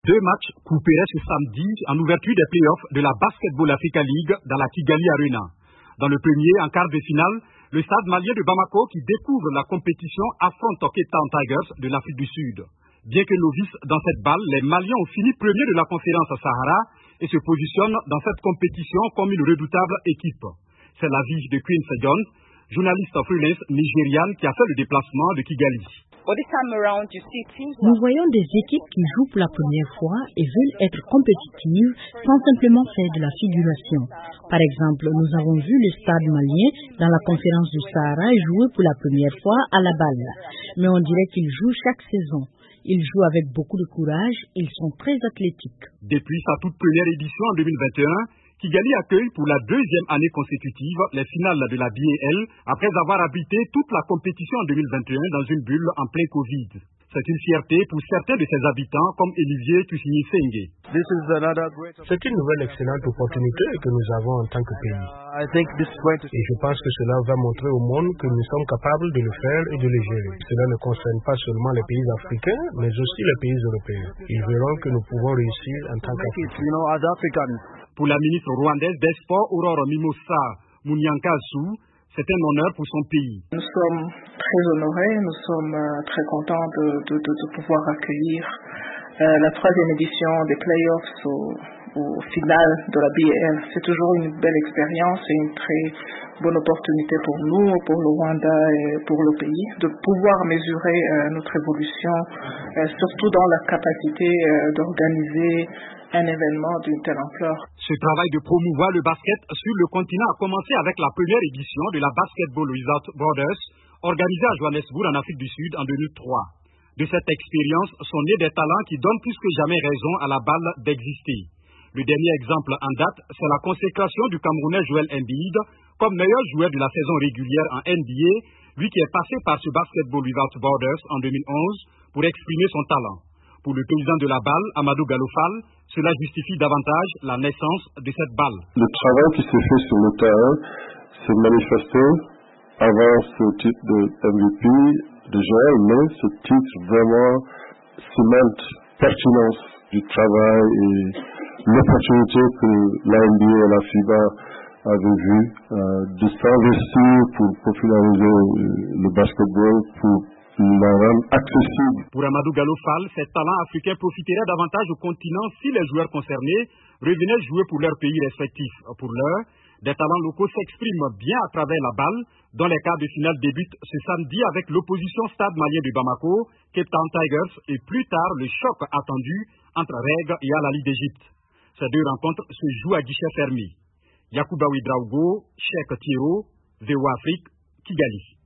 Deux matchs couperaient ce samedi en ouverture des playoffs de la Basketball Africa League dans la Kigali Arena. Dans le premier, en quart de finale, le stade malien de Bamako qui découvre la compétition affronte Cape Town Tigers de l'Afrique du Sud. Bien que novices dans cette balle, les Maliens ont fini premiers de la conférence Sahara et se positionnent dans cette compétition comme une redoutable équipe. C'est l'avis de Quincy Jones, journaliste freelance nigériane qui a fait le déplacement de Kigali. Nous voyons des équipes qui jouent pour la première fois et veulent être compétitives sans simplement faire de la figuration. Par exemple, nous avons vu le stade malien dans la conférence du Sahara jouer pour la première fois à la balle. Mais on dirait qu'ils jouent chaque saison. Ils jouent avec beaucoup de courage, ils sont très athlétiques. Depuis sa toute première édition en 2021, Kigali accueille pour la deuxième année consécutive les finales de la BAL après avoir abrité toute la compétition en 2021 dans une bulle en plein Covid. C'est une fierté pour certains de ses habitants comme Olivier Tussigny-Sengue. C'est une nouvelle excellente opportunité que nous avons en tant que pays. Et je pense que cela va montrer au monde que nous sommes capables de le faire et de le gérer. Cela ne concerne pas seulement les pays africains, mais aussi les pays européens. Ils verront que nous pouvons réussir en tant qu'Africains. Pour la ministre rwandaise des Sports, Aurore Mimosa Munyankazu, c'est un honneur pour son pays. Nous sommes très honorés, nous sommes très contents de pouvoir accueillir la troisième édition des playoffs au final de la BAL. C'est toujours une belle expérience et une très bonne opportunité pour nous, pour le Rwanda et pour le pays, de pouvoir mesurer notre évolution, surtout dans la capacité d'organiser un événement d'une telle ampleur. Ce travail de promouvoir le basket sur le continent a commencé avec la première édition de la Basketball Without Borders, organisée à Johannesburg en Afrique du Sud en 2003. De cette expérience sont nés des talents qui donnent plus que jamais raison à la balle d'exister. Le dernier exemple en date, c'est la consécration du Camerounais Joel Embiid comme meilleur joueur de la saison régulière en NBA, lui qui est passé par ce Basketball Without Borders en 2011 pour exprimer son talent. Pour le président de la balle, Amadou Gallo-Fall, cela justifie davantage la naissance de cette balle. Le travail qui s'est fait sur le terrain s'est manifesté avant ce titre de MVP de Joël, mais ce titre vraiment cimente pertinence du travail et l'opportunité que la NBA et la FIBA avaient vu de s'investir pour populariser le basketball, pour la rendre accessible. Pour Amadou Gallo-Fall, ces talents africains profiteraient davantage au continent si les joueurs concernés revenaient jouer pour leur pays respectif. Pour l'heure, des talents locaux s'expriment bien à travers la balle, dont les quarts de finale débutent ce samedi avec l'opposition Stade malien de Bamako, Cape Town Tigers et plus tard le choc attendu entre Reg et Al Ahly d'Égypte. Ces deux rencontres se jouent à guichet fermé. Yacouba Ouedraogo, Cheikh Thiero, VOA Afrique, Kigali.